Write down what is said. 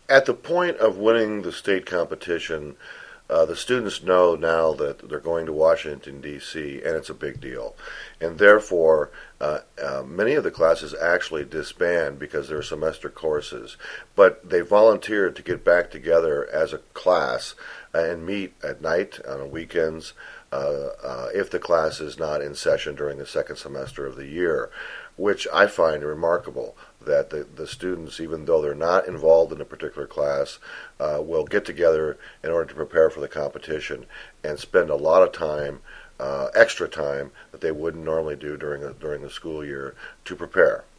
At the point of winning the state competition, the students know now that they're going to Washington, D.C., and it's a big deal. And therefore, many of the classes actually disband because they're semester courses. But they volunteered to get back together as a class and meet at night, on weekends, if the class is not in session during the second semester of the year, which I find remarkable that the students, even though they're not involved in a particular class, will get together in order to prepare for the competition and spend a lot of time, extra time, that they wouldn't normally do during the school year to prepare.